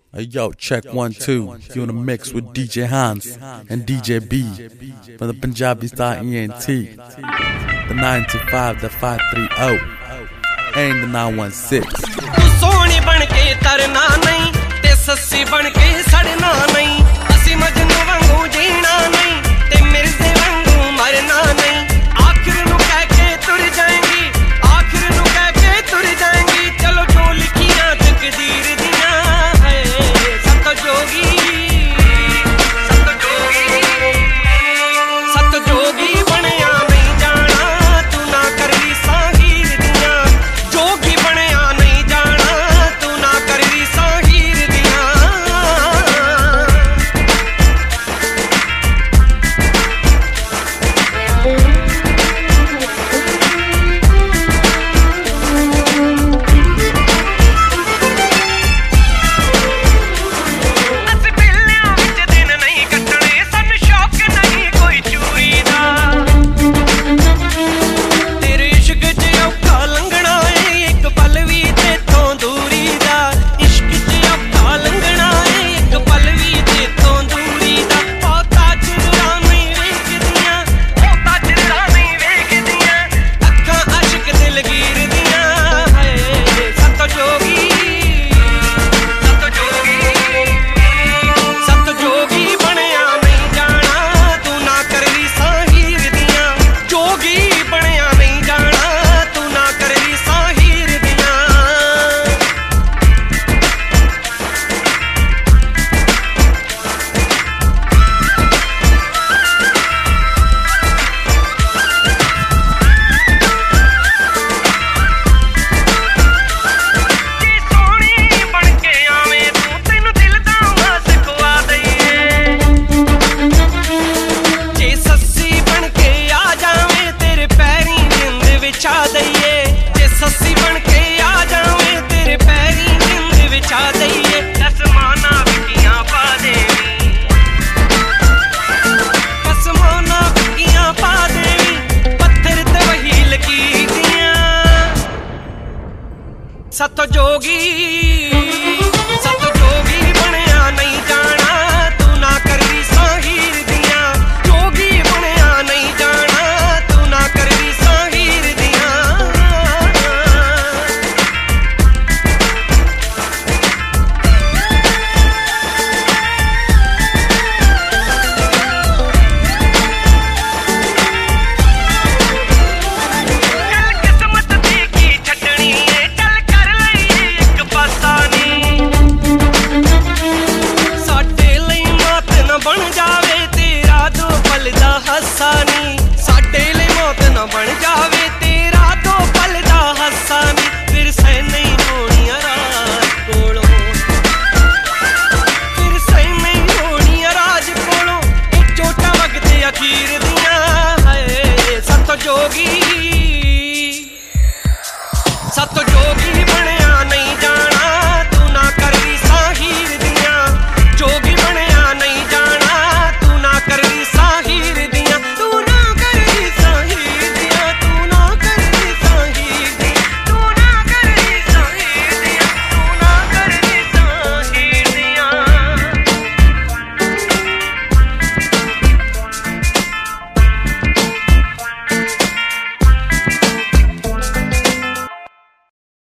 Hey yo, check 1 2. You in a mix with DJ Hans and DJ B from the Punjabi Style ENT. The 925, the 530, and the 916. तू सोहनी बन के तरना नहीं ते सस्सी बन के सड़ना नहीं असी मजनू वांगू जीना नहीं ते मिर्ज़े वांगू मरना नहीं आखिर नू कह के तुर जाएंगी आखिर नू कह के तुर जाएंगी चलो जो लिखियां तकदीर दियां है सत जोगी बनया नहीं जाना तू ना करी साहीर दियां जोगी बनया नहीं जाना तू ना करी साहीर दियां ਅਸੀਂ ਬਿੱਲਿਆਂ ਵਿੱਚ ਦਿਨ ਨਹੀਂ ਕੱਟਣੇ ਸਾਨੂੰ ਸ਼ੌਕ ਨਹੀਂ ਕੋਈ ਚੂਰੀ ਦਾ ਤੇਰੇ ਇਸ਼ਕ 'ਚ ਔਖਾ ਲੰਘਣਾ ਏ ਇੱਕ ਪਲ ਵੀ ਤੇਥੋਂ ਦੂਰੀ ਦਾ ਇਸ਼ਕ 'ਚ ਔਖਾ ਲੰਘਣਾ ਏ ਇੱਕ ਪਲ ਵੀ ਤੇਥੋਂ ਦੂਰੀ ਦਾ ਉਹ ਤਾਜਰਾਂ ਨਹੀਂ ਵੇਖਦੀਆਂ ਅੱਖਾਂ ਆਸ਼ਿਕ ਦਿਲਗੀਰ ਦੀਆਂ ਹਾਏ ਸਤ ਜੋਗੀ ਬਣਿਆ ਨਹੀਂ ਜਾਣਾ ਤੂੰ ਨਾ ਕਰੀ ਸਾਹੀਰ ਦੀਆਂ ਜੋਗੀ ਬਣਿਆ ਨਹੀਂ ਜਾਣਾ ਤੂੰ ਨਾ ਕਰੀ ਸਾਹੀਰ ਦੀਆਂ ਜੀ ਸੋਹਣੀ ਬਣ ਕੇ ਆਵੇਂ ਤੂੰ ਤੈਨੂੰ ਦਿਲ ਦਾ ਮਾਸ ਖਵਾ ਦਈਏ ਜੇ ਸੱਸੀ ਬਣ ਕੇ ਆ ਜਾਵੇਂ ਤੇਰੇ ਪੈਰੀਂ ਜਿੰਦ ਵਿਛਾ ਦਈਏ ਜੇ ਸੱਸੀ ਬਣ ਕੇ ਆ ਜਾਵੇਂ ਤੇਰੇ ਪੈਰੀਂ ਜਿੰਦ ਵਿਛਾ ਦਈਏ ਅਸਮਾਨਾਂ ਵਿਕੀਆਂ ਪਾ ਦੇਵੀਂ ਅਸਮਾਨਾਂ ਵਿਕੀਆਂ ਪਾ ਦੇਵੀਂ ਪੱਥਰ ਤੇ ਵਹੀ ਲਕੀਰ ਦੀਆਂ ਸਤ ਜੋਗੀ